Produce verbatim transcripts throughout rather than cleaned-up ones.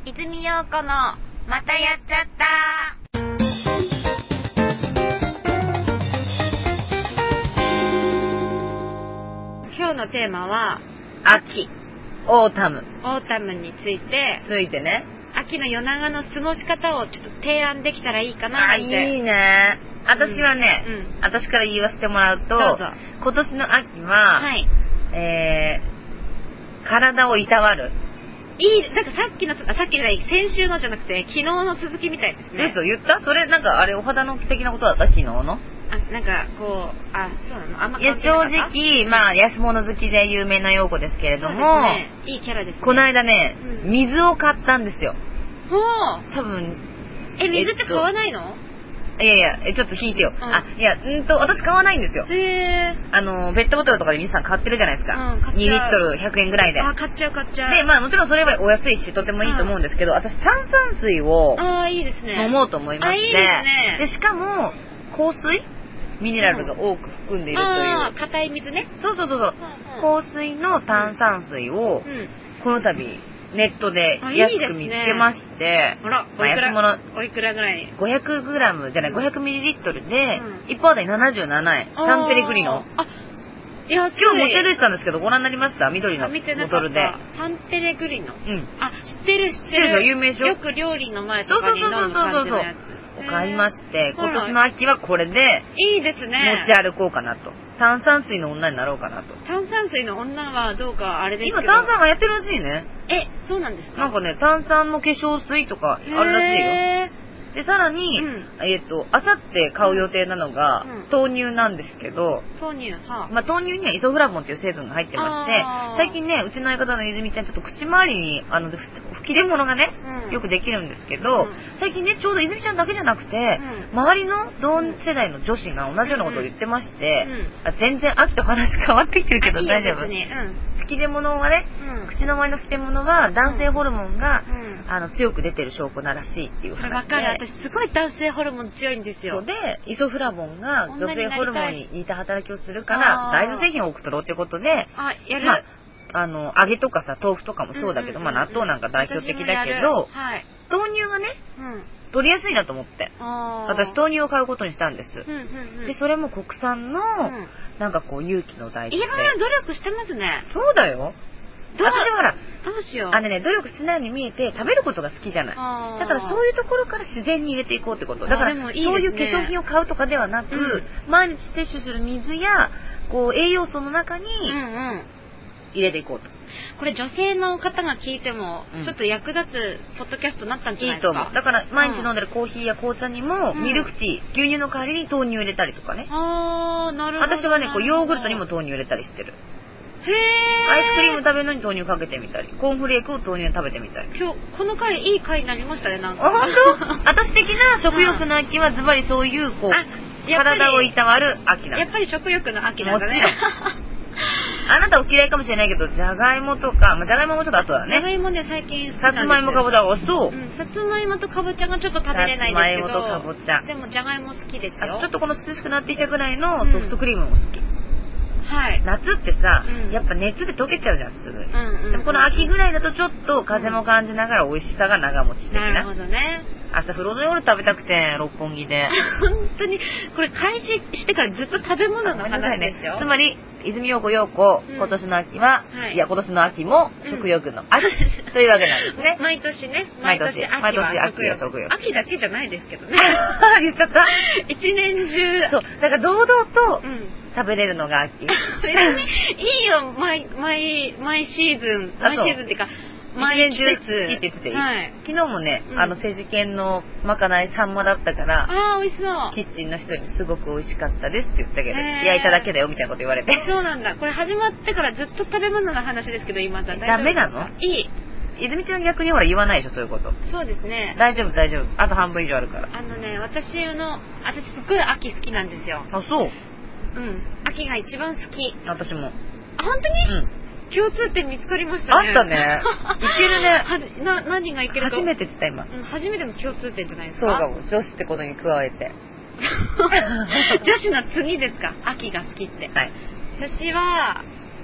泉陽子のまたやっちゃった。今日のテーマは秋、オータムオータムについてついてね。 秋の夜長の過ごし方をちょっと提案できたらいいかななんて。 あ、いいね。私はね、 うんうん、 私から言わせてもらうと、 どうぞ。 今年の秋は、 はい、 えー、体をいたわる。 いい、なんかさっきの、あ、さっきじゃない、先週のじゃなくて、昨日の続きみたいですね。 嘘言った？それなんかあれお肌の的なことだった？昨日の？ あ、なんかこう、あ、そうなの？あんまいや、正直、まあ、安物好きで有名な陽子ですけれども、 ね、いいキャラですね。 この間ね、 うん、 水を買ったんですよ。 ほう。 多分。 え、水って買わないの？ いやいや、え、ちょっと聞いてよ。 うん、 あ、いや、うんと、私買わないんですよ。 へー。 あの、ペットボトルとかで皆さん買ってるじゃないですか。 うん、買っちゃう。 にリットルひゃくえんぐらいで。 あ、買っちゃう買っちゃう。 で、まあもちろんそれはお安いし、とてもいいと思うんですけど、うん、私炭酸水をあ、いいですね。 飲もうと思いまして。 あ、いいですね。 で、しかも、香水ミネラルが多く含んでいるという。 ああ、硬い水ね。 そうそうそうそう、うんうん。香水の炭酸水を、うん、この度、ネットで安く見つけまして、 あら、おいくら、おいくらぐらい ? ごひゃくグラム じゃない、ごひゃくミリリットルで、うん、いっぽんあたりななじゅうななえん。サンペレグリノ。あ、 いや、 今日持って出てたんですけど、ご覧になりました？緑のボトルで。 サンペレグリノ。 うん。 あ、知ってる知ってる。 有名でしょ？ よく料理の前とかに飲む感じのやつ。 買いまして、今年の秋はこれで、 いいですね。 持ち歩こうかなと。炭酸水の女になろうかなと。 炭酸水の女はどうかあれですけど。 今炭酸がやってるらしいね。 え、そうなんですか？ なんかね、炭酸の化粧水とかあるらしいよ。で、さらに、うん、えっと、あさって買う予定なのが、うん、豆乳なんですけど、 豆乳、はあ、 まあ、豆乳にはイソフラボンっていう成分が入ってまして、最近ね、うちの相方の泉ちゃん、ちょっと口周りに、あの、吹き出物がね、うん、よくできるんですけど、うん、最近ね、ちょうど泉ちゃんだけじゃなくて、うん、周りの同世代の女子が同じようなことを言ってまして、うん、あ、全然秋と話変わってきてるけど大丈夫？ね、うん、吹き出物はね、うん、口の周りの吹き出物は男性ホルモンが、うん、あの強く出てる証拠ならしいっていう話で。 それ分かる。私すごい男性ホルモン強いんですよ。 そうで、イソフラボンが女性ホルモンに似た働きをするから大豆製品を多く取ろうってことで、 あ、やる。 まあ、あの揚げとかさ、豆腐とかもそうだけど、うんうんうんうん、まあ納豆なんか代表的だけど、はい、豆乳がね、うん、取りやすいなと思って、私豆乳を買うことにしたんです。うんうんうん、で、それも国産の、うん、なんかこう有機の大豆で。 いろいろ努力してますね。 そうだよ。私ほら、 どうしよう。 あのね、努力してないように見えて食べることが好きじゃない。だからそういうところから自然に入れていこうってこと。だからいい、ね、そういう化粧品を買うとかではなく、うん、毎日摂取する水やこう栄養素の中に入れていこうと。 これ女性の方が聞いてもちょっと役立つポッドキャストになったんじゃないですか？ いいと思う。だから毎日飲んでるコーヒーや紅茶にもミルクティー、牛乳の代わりに豆乳を入れたりとかね。 あー、なるほど。 私はね、こうヨーグルトにも豆乳入れたりしてる。 へー。 アイスクリーム食べるのに豆乳かけてみたり、コーンフレークを豆乳で食べてみたり。 今日この回いい回になりましたね、なんか。 本当？私的な食欲の秋はズバリそういうこう体をいたわる秋なの。 やっぱり食欲の秋なんだね。 もちろん。あなたお嫌いかもしれないけど、じゃがいもとか、まあ、じゃがいももちょっと後だね。 じゃがいもね、最近好きなんですよ。 さつまいもかぼちゃ、おそう、うん。 さつまいもとかぼちゃがちょっと食べれないですけど。 さつまいもとかぼちゃ。 でもじゃがいも好きですよ。 ちょっとこの涼しくなってきたぐらいのソフトクリームも好き。うん、はい。夏ってさ、うん、やっぱ熱で溶けちゃうじゃん、すぐに。うんうん、でもこの秋ぐらいだとちょっと風も感じながら美味しさが長持ち的な。 なるほどね。 明日フローズンヨーグルト食べたくて六本木で本当にこれ開始してからずっと食べ物の話ですよ。 ね、つまり泉陽子陽子、うん、今年の秋は、はい、いや今年の秋も食欲の秋、うん、というわけなんですね。 毎年ね、 毎年秋は食欲。 秋, 秋だけじゃないですけどね。 言っちゃった。 一年中。 そうだから堂々と食べれるのが秋。 いいよ、毎毎毎シーズン毎シーズンっていうか。 毎年中好きって言ってていい、はい、昨日もね、うん、あの政治犬のまかないサンマだったからあー美味しそう。 キッチンの人にすごく美味しかったですって言ったけど焼いただけだよみたいなこと言われて。 そうなんだ。これ始まってからずっと食べ物の話ですけど今だダメなの？いい。泉ちゃん逆にほら言わないでしょそういうこと。 そうですね。 大丈夫大丈夫。あと半分以上あるから。 あのね私の私すっごい秋好きなんですよ。 あそう。 うん秋が一番好き。 私も。 あ本当に？うん。共通点見つかりましたね。 あったね。いけるね。 な何がいけるか。 初めてって言った今、 うん。初めての共通点じゃないですか。 か。 そうかも。女子ってことに加えて。 女子の次ですか。秋が好きって。 はい。 私は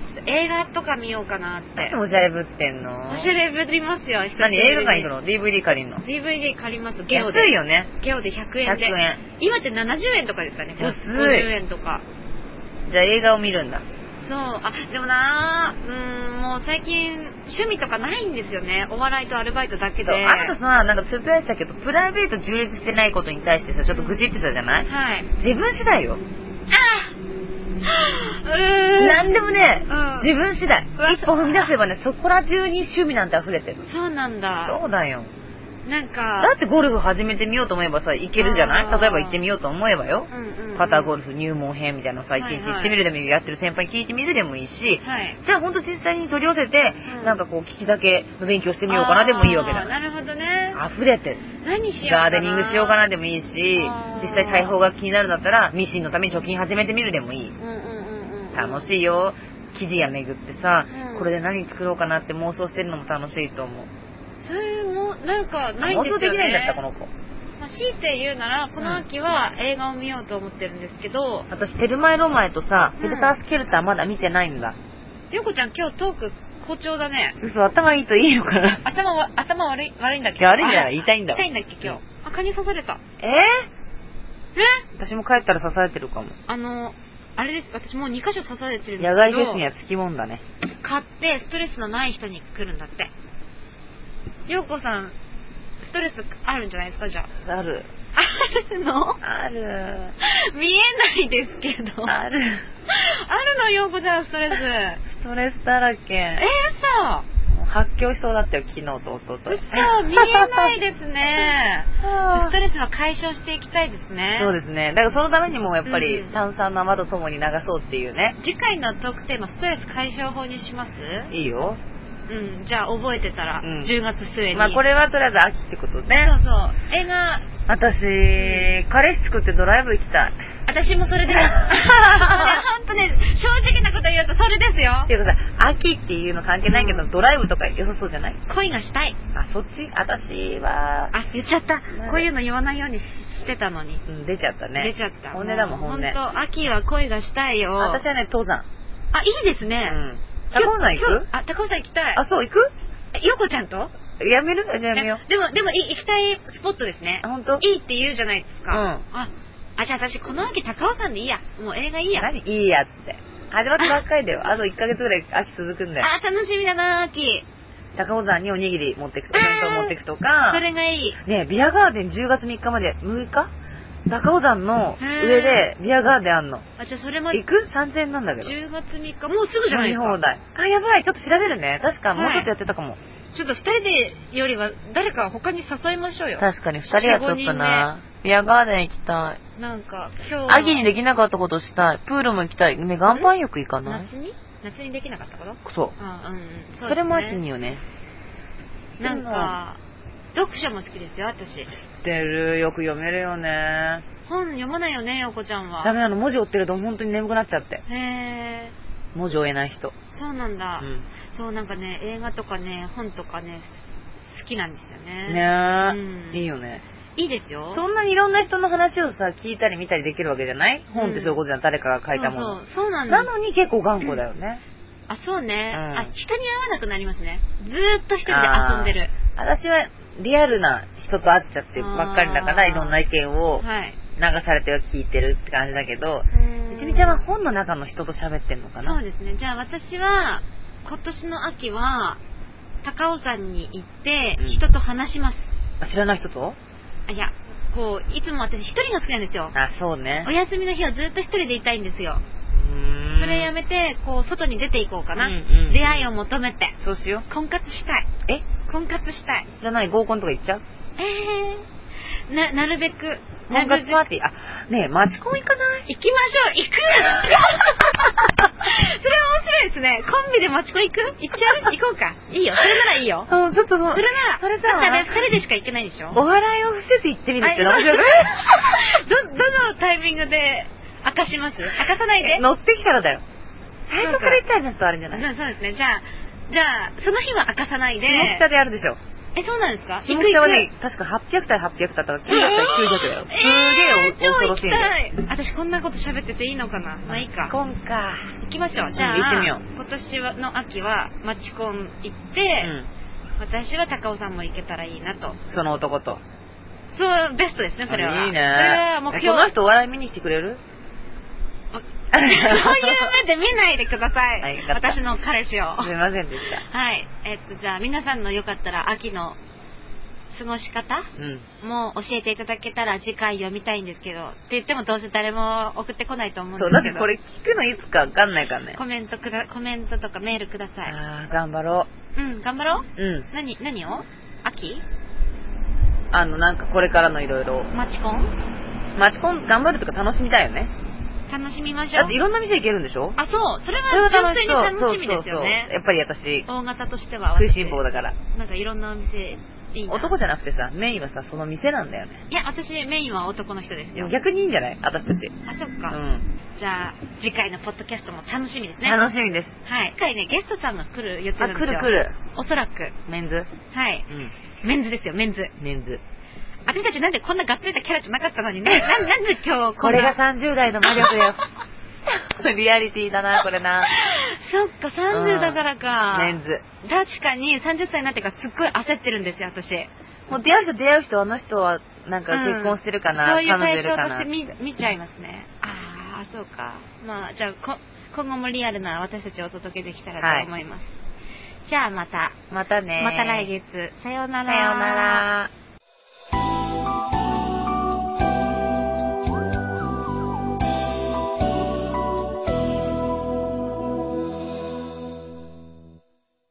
ちょっと映画とか見ようかなって。 おしゃれぶってんの？ おしゃれぶりますよ。 何、映画館行くの？ ディーブイディー 借りんの？ ディーブイディー 借ります。ゲオで。 安いよね。 ゲオでひゃくえんで。 ひゃくえん。 今ってななじゅうえんとかですかね。 安い。 ごじゅうえんとか。 じゃあ映画を見るんだ。 そう。あ、でもなー、うーん、もう最近趣味とかないんですよね。お笑いとアルバイトだけで。 あとさ、なんかつぶやいてたけど、プライベート充実してないことに対してさ、ちょっと愚痴ってたじゃない？ はい。 自分次第よ。 あうーん。 なんでもね、 うん、 自分次第。一歩踏み出せばね、そこら中に趣味なんて溢れてる。 そうなんだ。 そうだよ。 なんか。 だってゴルフ始めてみようと思えばさ、行けるじゃない？例えば行ってみようと思えばよ。 うんうんうん、 パターゴルフ入門編みたいなのさ、一日行ってみるでもいい、やってる先輩に聞いてみるでもいいし、 はい、 じゃあほんと実際に取り寄せて、うん、なんかこう聞きだけ勉強してみようかなでもいいわけだ。 なるほどね。 溢れてる。 何しようかな。 ガーデニングしようかなでもいいし、実際裁縫が気になるんだったら、ミシンのために貯金始めてみるでもいい。うんうんうんうん、楽しいよ。生地や巡ってさ、うん、これで何作ろうかなって妄想してるのも楽しいと思う。 それもなんかないんですよね。 妄想できないんだったこの子。 まあ、強いて言うならこの秋は映画を見ようと思ってるんですけど、 うん、私テルマエロマエとさ、ヘルタースケルターまだ見てないんだ。 よこちゃん今日トーク好調だね。 嘘、頭いいといいのかな。 頭は頭悪い悪いんだっけ。 悪いんじゃない、痛いんだ。 痛いんだっけ今日。あ、蚊に刺された。 えー、え私も帰ったら刺されてるかも。 あのあれです、私もうにかしょ刺されてるんですけど。野外フェスにはつきもんだね。 買ってストレスのない人に来るんだって。ようこさんストレスあるんじゃないですかじゃあ。 ある。 あるの？ ある。 見えないですけど。 ある。 あるのようこちゃんストレス。 ストレスだらけ。 えー、さ。 発狂しそうだったよ昨日と一昨日。 嘘、見えないですね。ストレスは解消していきたいですね。 そうですね。だからそのためにもやっぱり炭酸の泡とともに流そうっていうね。 次回のトークテーマストレス解消法にします？ いいよ。 うん、じゃあ覚えてたら、うん、じゅうがつ末に。 まあこれはとりあえず秋ってことね。 そうそう。映画。 私、うん、彼氏作ってドライブ行きたい。 私もそれです。本当ね、正直なこと言うとそれですよ。 っていうかさ、秋っていうの関係ないけど、うん、ドライブとか良さそうじゃない？ 恋がしたい。 あ、そっち？私は。 あ、言っちゃった。こういうの言わないようにしてたのに。 うん、出ちゃったね。 出ちゃった。 本音だもん、本音。 本当、秋は恋がしたいよ。 私はね、登山。 あ、いいですね。 うん。高尾山行く？ あ、高尾山行きたい。 あ、そう、行く？ え、よこちゃんと？ やめる？じゃあやめよう。 でも、でも、行きたいスポットですね。 あ、ほんと？ いいって言うじゃないですか。 うん。 あ、あ、じゃあ私、この秋高尾山でいいや。もう映画いいや。 何いいやって。始まったばっかりだよ。あといっかげつぐらい秋続くんだよ。 あ、楽しみだな、秋。 高尾山におにぎり持ってくとか、弁当持ってくとか。 それがいい。 ねえ、ビアガーデンじゅうがつみっかまで、むいか高尾山の上でビアガーデンあんの。 あ、じゃあそれも行く？さんぜんえんなんだけど。 じゅうがつみっか、もうすぐじゃないですか。 放題。あ、やばい。ちょっと調べるね。確かもうちょっとやってたかも。はい、 ちょっとふたりでよりは誰か他に誘いましょうよ。 確かにふたりはちょっとな。ビアガーデン行きたい。 なんか今日秋にできなかったことしたい。プールも行きたい。ね、岩盤浴行かない？ 夏に夏にできなかったこと？ そう。 あ、うん、うん。そうですね。 それも秋によね。 なんか読書も好きですよ私。知ってる。よく読めるよね。 本読まないよね、よこちゃんは。 ダメなの。文字追ってると本当に眠くなっちゃって。 へー。文字追えない人。 そうなんだ。 うん、 そう、なんかね、映画とかね、本とかね、好きなんですよね。 ねえ、うん、いいよね。 いいですよ。 そんなにいろんな人の話をさ、聞いたり見たりできるわけじゃない？うん、本ってそういうことじゃん。誰かが書いたもの。 そうそう、そうなんだ。 なのに結構頑固だよね。 うん、あ、そうね、うん。あ、人に会わなくなりますね。ずーっと一人で遊んでる。 私はリアルな人と会っちゃってばっかりだから、いろんな意見を流されては聞いてるって感じだけど、いちみちゃんは本の中の人と喋ってんのかな？ そうですね。じゃあ私は、今年の秋は、高尾山に行って、人と話します。 うん、知らない人と？ あ、いや、こう、いつも私一人が好きなんですよ。 あ、そうね。 お休みの日はずっと一人でいたいんですよ。うーん、それやめて、こう、外に出ていこうかな。うんうんうん、出会いを求めて。 そうしよう。 婚活したい。 え？ 婚活したい。 じゃあ何？合コンとか行っちゃう？ えー、な、なるべく。 婚活パーティー。あ、ねえ、マチコン行かない？ 行きましょう。行くそれは面白いですね。コンビでマチコン行く？行っちゃう？行こうか。いいよ。それならいいよ。 うん、ちょっとそれなら。 それさ、 だって二人でしか行けないでしょ？ お笑いを伏せて行ってみるって面白い。 ど、どのタイミングで明かします？明かさないで。 乗ってきたらだよ。最初から言ったらちょっとあれじゃない？ そうですね。じゃあ、じゃあ、その日は明かさないで。 下北でやるでしょ。 え、そうなんですか？ 下北はね、確かはっぴゃくたいはっぴゃくだったからきゅうひゃくたいきゅうひゃくだよ。すげえ恐ろしいんだよ。 私こんなこと喋ってていいのかな。まあいいか。 マチコンか。 行きましょう。じゃあ、 行ってみよう。 今年はの秋はマチコン行って、私は高尾さんも行けたらいいなと。 その男と。 そう、ベストですね、それは。 いいね。 それは目標。 この人お笑い見に来てくれる？ そういう目で見ないでください。 はい、 私の彼氏を。 すいませんでした。 はい。えっと、じゃあ皆さんのよかったら秋の過ごし方、うん、もう教えていただけたら次回読みたいんですけど、って言ってもどうせ誰も送ってこないと思うんですけど。 そう、だってこれ聞くのいつかわかんないからね。 コメントくだ、コメントとかメールください。 あー、頑張ろう。うん、頑張ろう。 うん。 何、何を？秋？ あの、なんかこれからのいろいろ。 マチコン？ マチコン頑張るとか楽しみたいよね。 楽しみましょう。 だっていろんな店行けるんでしょ？ あ、そう。それは純粋に楽しみですよね。そうそうそう。 やっぱり私、 大型としては食いしん坊だから。 なんかいろんなお店いいな。 男じゃなくてさ、メインはさ、その店なんだよね。 いや、私メインは男の人ですよ。 逆にいいんじゃない？私たち。 あ、そっか。 うん。 じゃあ、次回のポッドキャストも楽しみですね。 楽しみです。 はい。次回ね、ゲストさんが来る予定なんですよ。 あ、来る来る。 おそらく。 メンズ？ はい。うん。メンズですよ、メンズ。 メンズ。 私たちなんでこんながっつりたキャラじゃなかったのにね。な、なんで今日これがさんじゅう代の魔力よ。リアリティだな、これな。 そっか、さんじゅうだからか。 メンズ。 確かにさんじゅっさいになってからすっごい焦ってるんですよ、私。 もう出会う人出会う人、あの人はなんか結婚してるかな、 うん、そういう対象として見見ちゃいますね。ああ、そうか。まあ、じゃあこ、今後もリアルな私たちをお届けできたらと思います。はい、じゃあまた。 またね。 また来月。さようなら。 さようなら。